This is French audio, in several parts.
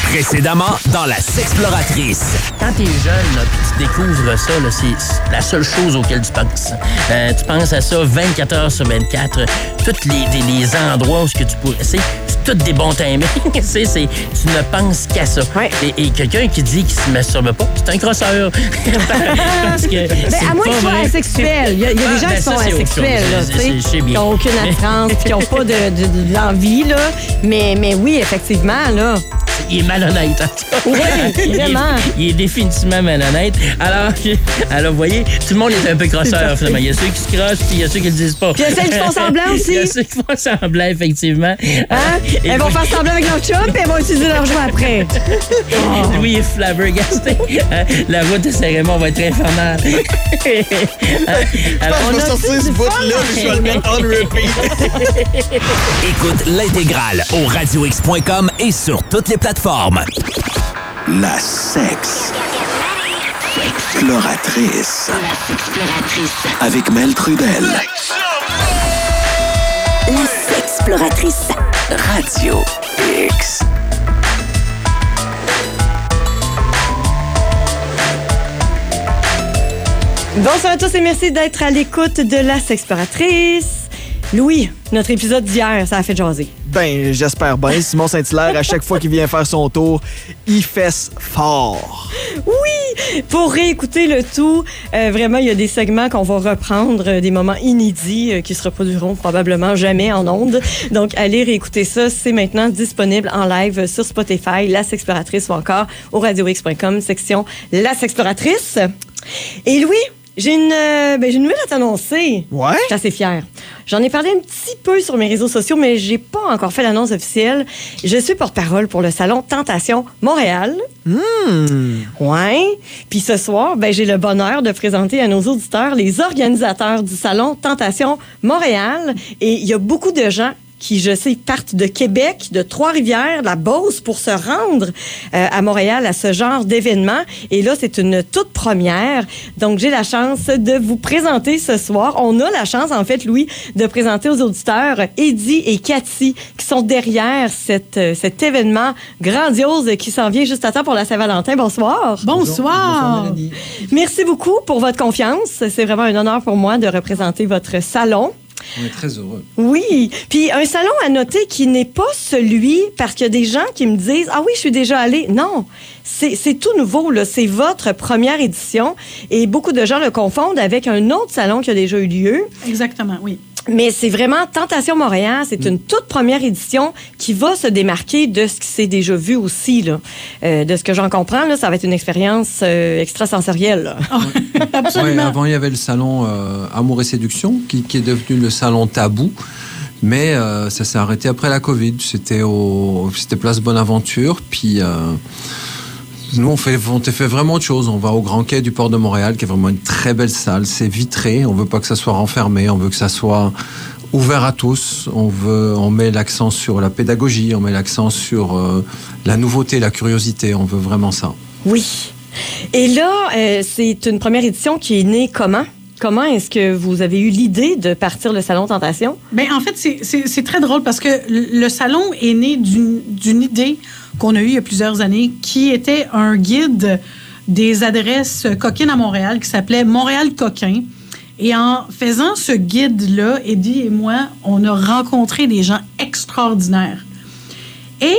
Précédemment, dans La Sexploratrice. Quand t'es jeune, là, puis tu découvres ça, là, c'est la seule chose auquel tu penses. Tu penses à ça 24 heures sur 24. Tous les endroits où ce que tu pourrais... C'est tous des bons timings. Tu ne penses qu'à ça. Ouais. Et quelqu'un qui dit qu'il se masturbe pas, c'est un crosseur. Parce que à moins qu'ils soient asexuels. Il y a des gens qui sont asexuels, là, tu sais, qui n'ont aucune attirance, qui n'ont pas d'envie, là. Mais oui, effectivement, là. Il est malhonnête, en tout cas. Oui, vraiment. Il est définitivement malhonnête. Alors, vous voyez, tout le monde est un peu crosseur, finalement. Il y a ceux qui se crossent, puis il y a ceux qui le disent pas. Puis il y a ceux qui font semblant aussi. Il y a ceux qui font semblant, effectivement. Hein? Elles vont faire semblant avec leur chum, puis elles vont utiliser leur joie après. Louis est flabbergasté. La voix de Saint-Raymond va être infernale. Alors, je vais sortir ce bout-là, puis je vais le mettre on repeat. Écoute l'intégrale au radiox.com et sur toutes les plateformes. La Sexploratrice. Avec Mel Trudel. La Sexploratrice. Radio X. Bonsoir à tous et merci d'être à l'écoute de La Sexploratrice. Louis, notre épisode d'hier, ça a fait jaser. Ben, j'espère bien. Simon Saint-Hilaire, à chaque fois qu'il vient faire son tour, il fesse fort. Oui! Pour réécouter le tout, vraiment, il y a des segments qu'on va reprendre, des moments inédits qui se reproduiront probablement jamais en ondes. Donc, allez réécouter ça. C'est maintenant disponible en live sur Spotify, La Sexploratrice ou encore au radiox.com, section La Sexploratrice. Et Louis, j'ai une nouvelle à t'annoncer. Ouais? Je suis assez fière. J'en ai parlé un petit peu sur mes réseaux sociaux, mais j'ai pas encore fait l'annonce officielle. Je suis porte-parole pour le salon Tentation Montréal. Ouais. Puis ce soir, j'ai le bonheur de présenter à nos auditeurs les organisateurs du salon Tentation Montréal. Et il y a beaucoup de gens qui, je sais, partent de Québec, de Trois-Rivières, de la Beauce pour se rendre à Montréal à ce genre d'événement. Et là, c'est une toute première. Donc, j'ai la chance de vous présenter ce soir. On a la chance, en fait, Louis, de présenter aux auditeurs Eddie et Cathy qui sont derrière cet événement grandiose qui s'en vient juste à temps pour la Saint-Valentin. Bonsoir. Bonsoir. Bonsoir. Merci beaucoup pour votre confiance. C'est vraiment un honneur pour moi de représenter votre salon. On est très heureux. Oui. Puis un salon à noter qui n'est pas celui, parce qu'il y a des gens qui me disent « Ah oui, je suis déjà allée. » Non, c'est tout nouveau, là. C'est votre première édition et beaucoup de gens le confondent avec un autre salon qui a déjà eu lieu. Exactement, oui. Mais c'est vraiment Tentation Montréal. C'est une toute première édition qui va se démarquer de ce qui s'est déjà vu aussi, là. De ce que j'en comprends, là, ça va être une expérience extrasensorielle, là. Absolument. Ouais, avant, il y avait le salon Amour et Séduction, qui est devenu le salon Tabou. Mais ça s'est arrêté après la COVID. C'était Place Bonaventure. Puis nous, on fait vraiment autre chose. On va au Grand Quai du Port de Montréal, qui est vraiment une très belle salle. C'est vitré. On veut pas que ça soit renfermé. On veut que ça soit ouvert à tous. On met l'accent sur la pédagogie. On met l'accent sur la nouveauté, la curiosité. On veut vraiment ça. Oui. Et là, c'est une première édition qui est née comment? Comment est-ce que vous avez eu l'idée de partir le Salon Tentation? Bien, en fait, c'est très drôle parce que le salon est né d'une idée qu'on a eue il y a plusieurs années, qui était un guide des adresses coquines à Montréal qui s'appelait Montréal Coquin. Et en faisant ce guide-là, Eddie et moi, on a rencontré des gens extraordinaires. Et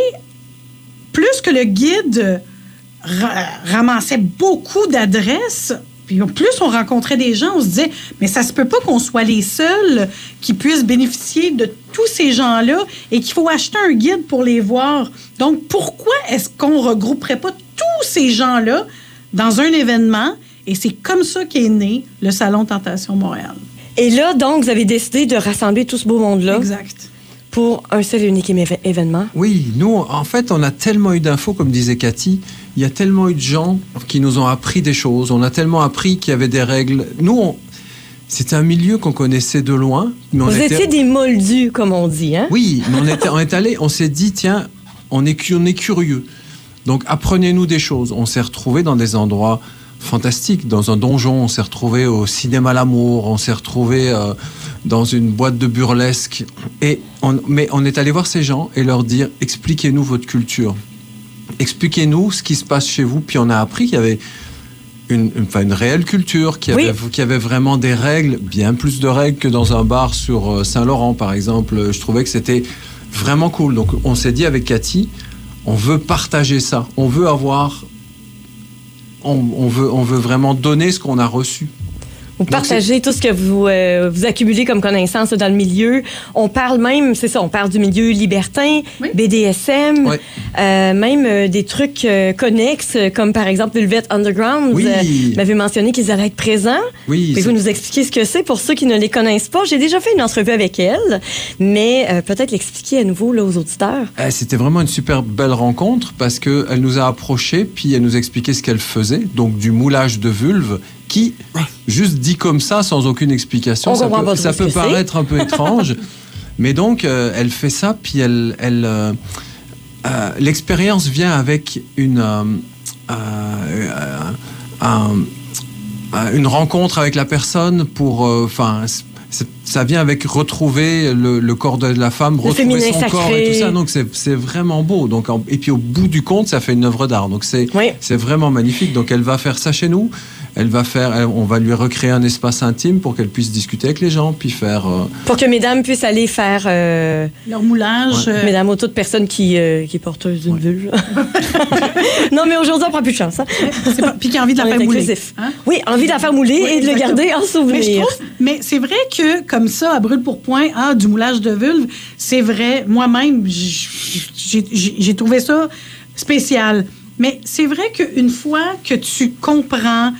plus que le guide ramassait beaucoup d'adresses, puis plus on rencontrait des gens, on se disait, mais ça se peut pas qu'on soit les seuls qui puissent bénéficier de tous ces gens-là et qu'il faut acheter un guide pour les voir. Donc, pourquoi est-ce qu'on regrouperait pas tous ces gens-là dans un événement? Et c'est comme ça qu'est né le Salon Tentation Montréal. Et là, donc, vous avez décidé de rassembler tout ce beau monde-là. Exact. Pour un seul et unique événement. Oui, nous, en fait, on a tellement eu d'infos, comme disait Cathy. Il y a tellement eu de gens qui nous ont appris des choses. On a tellement appris qu'il y avait des règles. Nous, c'était un milieu qu'on connaissait de loin. Mais vous étiez des moldus, comme on dit, hein? Oui, mais on est allés, on s'est dit, tiens, on est curieux. Donc, apprenez-nous des choses. On s'est retrouvés dans des endroits fantastiques. Dans un donjon, on s'est retrouvés au cinéma L'Amour, on s'est retrouvés dans une boîte de burlesque. Mais on est allé voir ces gens et leur dire, expliquez-nous votre culture. expliquez-nous ce qui se passe chez vous. Puis on a appris qu'il y avait une réelle culture, qu'il y avait vraiment des règles, bien plus de règles que dans un bar sur Saint-Laurent, par exemple. Je trouvais que c'était vraiment cool. Donc on s'est dit avec Cathy, on veut partager ça. On veut avoir... On veut vraiment donner ce qu'on a reçu. Vous partagez tout ce que vous accumulez comme connaissances dans le milieu. On parle même, c'est ça, on parle du milieu libertin, BDSM, même des trucs connexes, comme par exemple Velvet Underground. Oui. Vous m'avez mentionné qu'ils allaient être présents. Oui. Pouvez-vous nous expliquer ce que c'est pour ceux qui ne les connaissent pas? J'ai déjà fait une entrevue avec elle, mais peut-être l'expliquer à nouveau là, aux auditeurs. C'était vraiment une super belle rencontre parce qu'elle nous a approchés, puis elle nous a expliqué ce qu'elle faisait, donc du moulage de vulve, qui, juste dit comme ça, sans aucune explication, ça peut paraître un peu étrange. Mais donc, elle fait ça, puis l'expérience vient avec une rencontre avec la personne pour... ça vient avec retrouver le corps de la femme, retrouver son corps et tout ça. Donc, c'est vraiment beau. Donc, et puis, au bout du compte, ça fait une œuvre d'art. Donc, c'est vraiment magnifique. Donc, elle va faire ça chez nous. On va lui recréer un espace intime pour qu'elle puisse discuter avec les gens, puis faire... Pour que mesdames puissent aller faire... leur moulage. Mesdames ou toute personne qui est porteuse d'une vulve. Non, mais aujourd'hui, on prend plus de chance. Hein? Puis qui a envie de la faire mouler. Hein? Oui, envie de la faire mouler et de le garder en souvenir. Mais c'est vrai que, comme ça, à brûle pour point, du moulage de vulve, c'est vrai. Moi-même, j'ai trouvé ça spécial. Mais c'est vrai qu'une fois que tu comprends...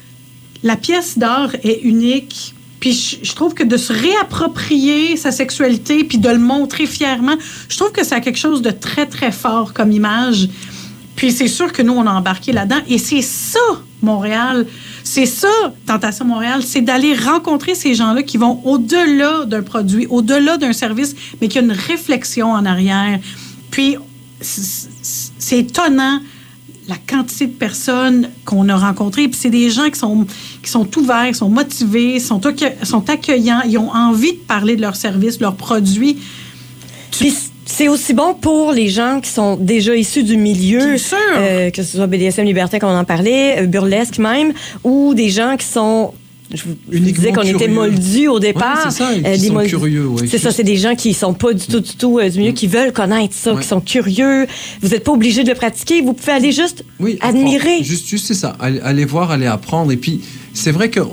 La pièce d'art est unique, puis je trouve que de se réapproprier sa sexualité puis de le montrer fièrement, je trouve que ça a quelque chose de très, très fort comme image. Puis c'est sûr que nous, on a embarqué là-dedans. Et c'est ça, Montréal. C'est ça, Tentation Montréal. C'est d'aller rencontrer ces gens-là qui vont au-delà d'un produit, au-delà d'un service, mais qui a une réflexion en arrière. Puis c'est étonnant la quantité de personnes qu'on a rencontrées. Puis c'est des gens qui sont ouverts, qui sont motivés, sont accueillants, ils ont envie de parler de leurs services, leurs produits. Puis c'est aussi bon pour les gens qui sont déjà issus du milieu, bien sûr. Que ce soit BDSM libertin, comme on en parlait, burlesque même, ou des gens qui sont... Je vous disais qu'on était moldus au départ. Ouais, c'est ça, qui sont curieux. Ouais, c'est ça, c'est des gens qui sont pas du tout du milieu, qui veulent connaître ça, qui sont curieux. Vous n'êtes pas obligé de le pratiquer, vous pouvez aller juste admirer. Juste c'est ça, aller voir, aller apprendre. Et puis, c'est vrai que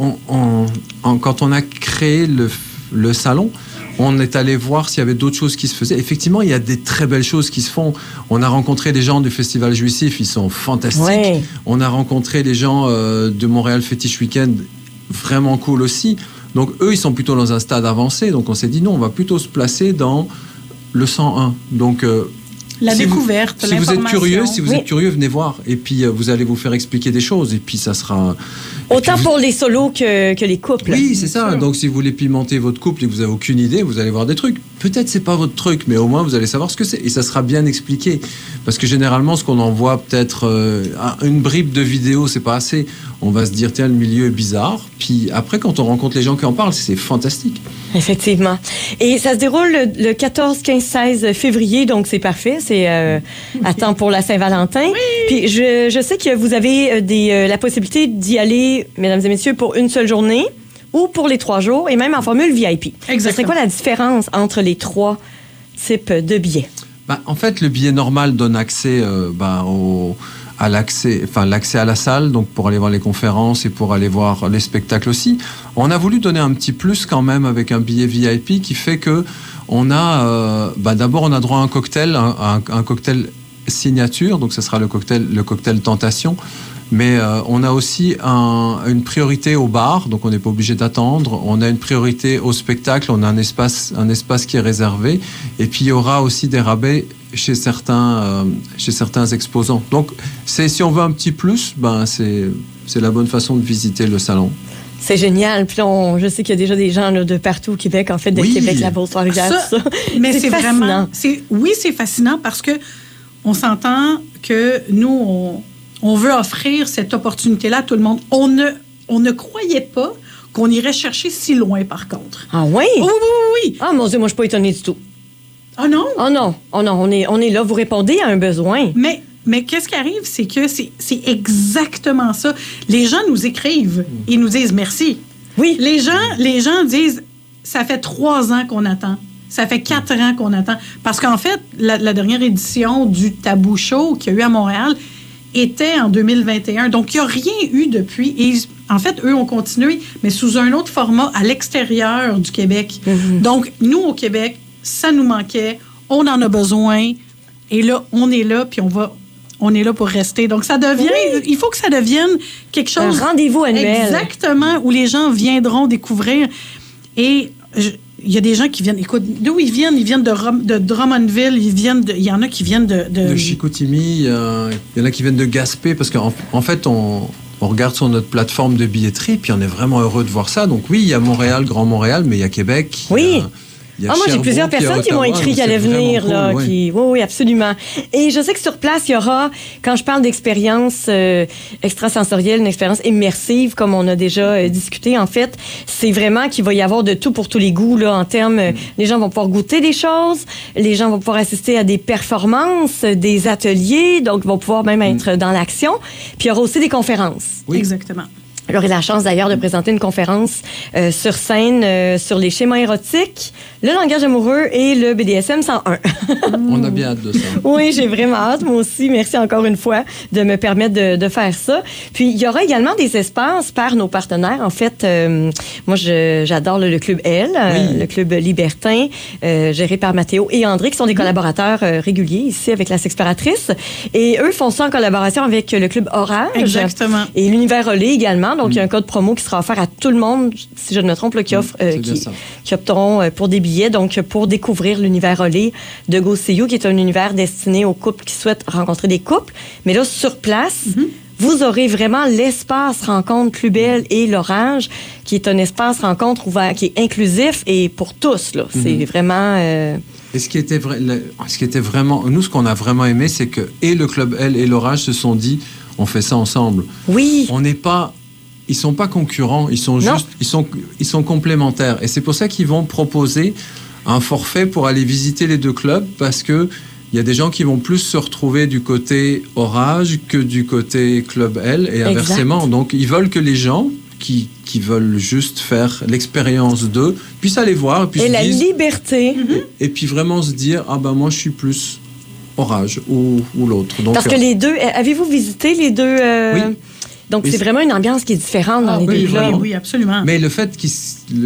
quand on a créé le salon, on est allé voir s'il y avait d'autres choses qui se faisaient. Effectivement, il y a des très belles choses qui se font. On a rencontré des gens du Festival Jouissif, ils sont fantastiques. Ouais. On a rencontré des gens de Montréal Fetish Weekend, vraiment cool aussi. Donc, eux, ils sont plutôt dans un stade avancé. Donc, on s'est dit, non, on va plutôt se placer dans le 101. Donc, la découverte, si vous êtes curieux, venez voir. Et puis, vous allez vous faire expliquer des choses. Et puis, ça sera... Autant pour les solos que les couples. Oui, c'est ça. Donc, si vous voulez pimenter votre couple et que vous n'avez aucune idée, vous allez voir des trucs. Peut-être c'est pas votre truc, mais au moins, vous allez savoir ce que c'est. Et ça sera bien expliqué. Parce que généralement, ce qu'on envoie, peut-être une bribe de vidéo, c'est pas assez. On va se dire, tiens, le milieu est bizarre. Puis après, quand on rencontre les gens qui en parlent, c'est fantastique. Effectivement. Et ça se déroule le 14, 15, 16 février, donc c'est parfait. C'est à temps pour la Saint-Valentin. Oui. Puis je sais que vous avez la possibilité d'y aller, mesdames et messieurs, pour une seule journée ou pour les 3 jours, et même en formule VIP. Exactement. Ce serait quoi la différence entre les 3 types de billets? En fait, le billet normal donne accès l'accès à la salle, donc pour aller voir les conférences et pour aller voir les spectacles aussi. On a voulu donner un petit plus quand même avec un billet VIP qui fait que on a d'abord on a droit à un cocktail, un cocktail signature, donc ce sera le cocktail Tentation. Mais on a aussi une priorité au bar, donc on n'est pas obligé d'attendre. On a une priorité au spectacle, on a un espace qui est réservé. Et puis il y aura aussi des rabais chez certains exposants. Donc si on veut un petit plus, c'est la bonne façon de visiter le salon. C'est génial. Puis là, je sais qu'il y a déjà des gens là, de partout au Québec, en fait, de Québec, la Beauce-Trois-Rivières, tout ça. Mais c'est fascinant. C'est fascinant parce que on s'entend que nous, on veut offrir cette opportunité-là à tout le monde. On ne croyait pas qu'on irait chercher si loin, par contre. Ah oui? Oui. Ah, mon Dieu, moi, je ne suis pas étonnée du tout. Ah non? Ah non. On est là. Vous répondez à un besoin. Mais Mais qu'est-ce qui arrive, c'est que c'est exactement ça. Les gens nous écrivent et nous disent merci. Oui. Les gens disent, ça fait 3 ans qu'on attend. Ça fait 4 ans qu'on attend. Parce qu'en fait, la dernière édition du Tabou Show qu'il y a eu à Montréal était en 2021. Donc, il n'y a rien eu depuis. Et en fait, eux ont continué, mais sous un autre format à l'extérieur du Québec. Mm-hmm. Donc, nous, au Québec, ça nous manquait. On en a besoin. Et là, on est là, puis on est là pour rester. Donc, ça devient... Oui. Il faut que ça devienne quelque chose... Un rendez-vous annuel. Exactement, où les gens viendront découvrir. Et... il y a des gens qui viennent... Écoute, d'où ils viennent? Ils viennent de Drummondville. Il y en a qui viennent de Chicoutimi. Il y en a qui viennent de Gaspé. Parce qu'en fait, on regarde sur notre plateforme de billetterie, puis on est vraiment heureux de voir ça. Donc oui, il y a Montréal, Grand Montréal, mais il y a Québec. Oui. Moi, j'ai plusieurs personnes qui m'ont écrit qu'elles allaient venir. Cool, là, oui. Oui, absolument. Et je sais que sur place, il y aura, quand je parle d'expérience extrasensorielle, une expérience immersive, comme on a déjà discuté, en fait, c'est vraiment qu'il va y avoir de tout pour tous les goûts, là, en termes... les gens vont pouvoir goûter des choses, les gens vont pouvoir assister à des performances, des ateliers, donc vont pouvoir même être dans l'action. Puis il y aura aussi des conférences. Oui. Exactement. J'aurai la chance d'ailleurs de présenter une conférence sur scène sur les schémas érotiques, le langage amoureux et le BDSM 101. On a bien hâte de ça. Oui, j'ai vraiment hâte, moi aussi. Merci encore une fois de me permettre de faire ça. Puis, il y aura également des espaces par nos partenaires. En fait, moi, j'adore le Club L, le Club Libertin, géré par Mathéo et André, qui sont des collaborateurs réguliers ici avec la Sexploratrice. Et eux font ça en collaboration avec le Club Orage. Exactement. Et l'Univers Relais également. Donc, il y a un code promo qui sera offert à tout le monde, si je ne me trompe, là, qui opteront pour des billets. Donc, pour découvrir l'Univers Relais de Go See You, qui est un univers destiné aux couples qui souhaitent rencontrer des couples. Mais là, sur place, vous aurez vraiment l'espace rencontre Club L et l'Orage, qui est un espace rencontre ouvert, qui est inclusif et pour tous. Là. C'est vraiment... Et ce qui était vraiment... Nous, ce qu'on a vraiment aimé, c'est que et le Club L et l'Orage se sont dit, on fait ça ensemble. Oui. On n'est pas... Ils sont pas concurrents, ils sont juste, ils sont complémentaires. Et c'est pour ça qu'ils vont proposer un forfait pour aller visiter les deux clubs, parce que il y a des gens qui vont plus se retrouver du côté Orage que du côté Club L et inversement. Exact. Donc ils veulent que les gens qui veulent juste faire l'expérience d'eux puissent aller voir et la liberté. Et puis vraiment se dire moi je suis plus Orage ou l'autre. Donc, parce que les deux, avez-vous visité les deux? Oui. Donc, c'est vraiment une ambiance qui est différente dans les deux clubs. Oui, absolument. Mais le fait qu'ils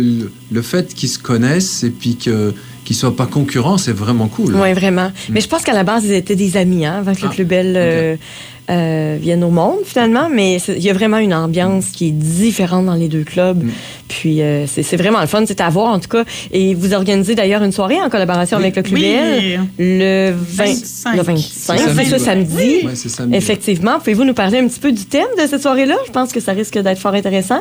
se connaissent et puis qu'ils ne soient pas concurrents, c'est vraiment cool. Oui, vraiment. Mais je pense qu'à la base, ils étaient des amis avant que le Club L vienne au monde, finalement. Mais il y a vraiment une ambiance qui est différente dans les deux clubs. Puis, c'est vraiment le fun. C'est à voir, en tout cas. Et vous organisez d'ailleurs une soirée en collaboration avec le Club L le 25. Le 25, c'est ce samedi. Oui, c'est samedi. Effectivement. Pouvez-vous nous parler un petit peu du thème de cette soirée-là? Je pense que ça risque d'être fort intéressant.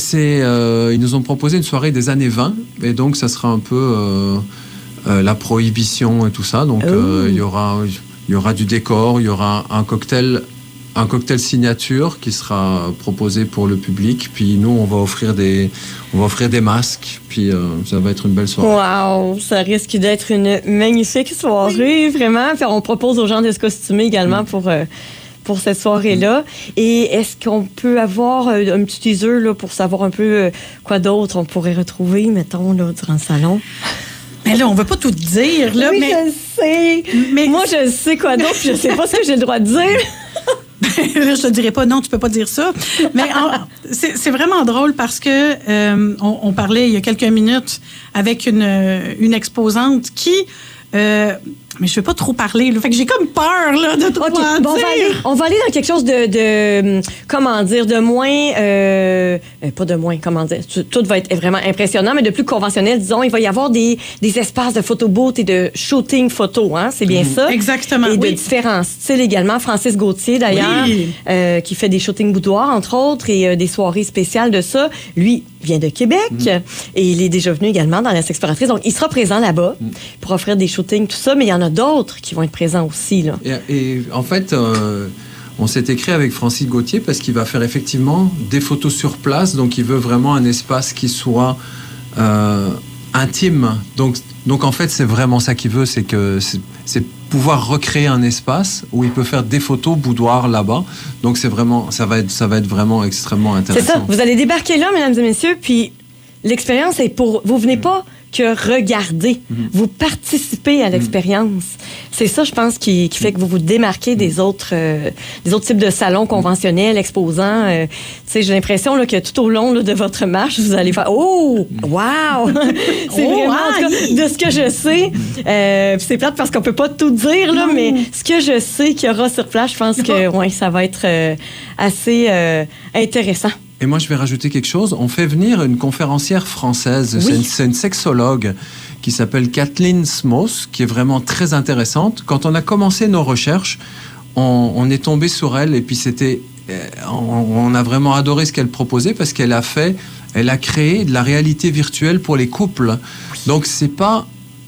Ils nous ont proposé une soirée des années 20. Et donc, ça sera un peu la prohibition et tout ça. Donc, il y aura du décor, il y aura un cocktail signature qui sera proposé pour le public. Puis nous, on va offrir des masques. Puis ça va être une belle soirée. Wow! Ça risque d'être une magnifique soirée, vraiment. Puis on propose aux gens de se costumer également pour cette soirée-là. Et est-ce qu'on peut avoir un petit teaser là, pour savoir un peu quoi d'autre on pourrait retrouver, mettons, là, durant le salon? Mais là, on ne veut pas tout dire. Là, oui, mais... je sais. Mais... Moi, je sais quoi d'autre, je ne sais pas ce que j'ai le droit de dire. Là, je te dirais pas, non, tu peux pas dire ça. Mais c'est vraiment drôle parce que on parlait il y a quelques minutes avec une exposante qui... mais je ne vais pas trop parler. Là. Fait que j'ai comme peur là, de trop dire. Bon, on va aller dans quelque chose de comment dire, de moins... pas de moins, comment dire. Tout va être vraiment impressionnant, mais de plus conventionnel, disons. Il va y avoir des espaces de photo-booth et de shooting photo. Hein, c'est bien ça? Exactement, et de différents styles également. Francis Gauthier, d'ailleurs, qui fait des shootings boudoirs, entre autres, et des soirées spéciales de ça. Lui vient de Québec et il est déjà venu également dans la Sexploratrice. Donc, il sera présent là-bas pour offrir des shootings, tout ça, mais il y en a d'autres qui vont être présents aussi. Là. Et en fait, on s'est écrit avec Francis Gauthier parce qu'il va faire effectivement des photos sur place. Donc, il veut vraiment un espace qui soit intime. Donc en fait, c'est vraiment ça qu'il veut, c'est pouvoir recréer un espace où il peut faire des photos boudoir là-bas. Donc ça va être vraiment extrêmement intéressant. C'est ça. Vous allez débarquer là, mesdames et messieurs, puis l'expérience est pour vous venez pas que regarder, vous participez à l'expérience. C'est ça, je pense, qui fait que vous vous démarquez des autres types de salons conventionnels, exposants. Tu sais, j'ai l'impression là, que tout au long là, de votre marche, vous allez faire « Oh! Wow! » C'est vraiment, en tout cas, de ce que je sais. C'est plate parce qu'on peut pas tout dire, là, mais ce que je sais qu'il y aura sur place, je pense que ouais, ça va être assez intéressant. Et moi, je vais rajouter quelque chose. On fait venir une conférencière française. Oui. C'est une sexologue qui s'appelle Kathleen Smos, qui est vraiment très intéressante. Quand on a commencé nos recherches, on est tombé sur elle et puis on a vraiment adoré ce qu'elle proposait parce qu'elle a créé de la réalité virtuelle pour les couples. Donc c'est pas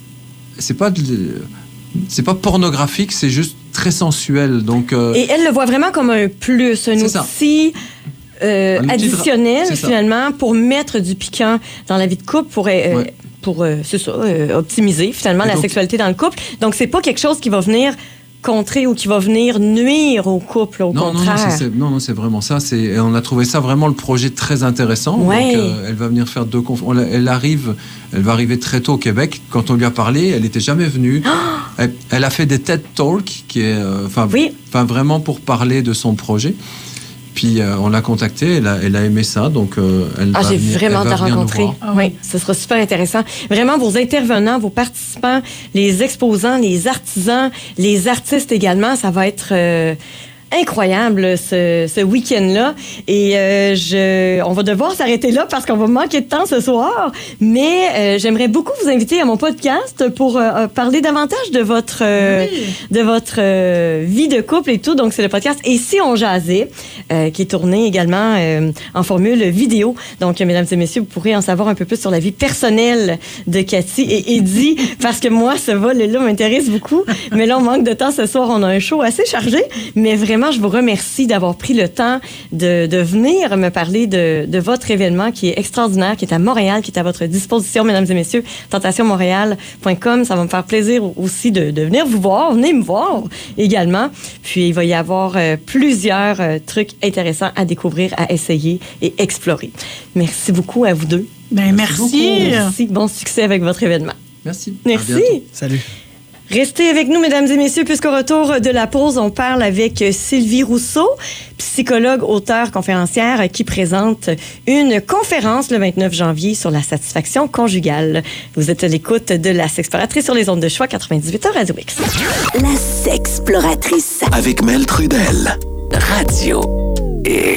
pornographique, c'est juste très sensuel. Donc et elle le voit vraiment comme un plus, un outil. Additionnel finalement pour mettre du piquant dans la vie de couple pour optimiser finalement la sexualité dans le couple. Donc c'est pas quelque chose qui va venir contrer ou qui va venir nuire au couple, au contraire. Non, c'est vraiment ça. On a trouvé ça vraiment le projet très intéressant. Ouais. Donc, elle va venir faire 2 conférences. Elle va arriver très tôt au Québec. Quand on lui a parlé, elle n'était jamais venue. Elle a fait des TED Talks qui est, vraiment pour parler de son projet. Puis on l'a contactée, elle a aimé ça, donc j'ai vraiment hâte de la rencontrer. Oui, ce sera super intéressant. Vraiment, vos intervenants, vos participants, les exposants, les artisans, les artistes également, ça va être incroyable ce week-end-là. Et on va devoir s'arrêter là parce qu'on va manquer de temps ce soir. Mais j'aimerais beaucoup vous inviter à mon podcast pour parler davantage de votre vie de couple et tout. Donc, c'est le podcast « Et si on jasait » qui est tourné également en formule vidéo. Donc, mesdames et messieurs, vous pourrez en savoir un peu plus sur la vie personnelle de Cathy et Eddie parce que moi, ce volet-là m'intéresse beaucoup. Mais là, on manque de temps ce soir. On a un show assez chargé, mais vraiment, je vous remercie d'avoir pris le temps de venir me parler de votre événement qui est extraordinaire, qui est à Montréal, qui est à votre disposition, mesdames et messieurs, tentationmontréal.com. Ça va me faire plaisir aussi de venir vous voir, venez me voir également. Puis, il va y avoir plusieurs trucs intéressants à découvrir, à essayer et explorer. Merci beaucoup à vous deux. Merci. Bon succès avec votre événement. Merci. Merci. Salut. Restez avec nous, mesdames et messieurs, puisqu'au retour de la pause, on parle avec Sylvie Rousseau, psychologue, auteure, conférencière, qui présente une conférence le 29 janvier sur la satisfaction conjugale. Vous êtes à l'écoute de La Sexploratrice sur les ondes de choix 98 Radio X. La Sexploratrice. Avec Mel Trudel. Radio X.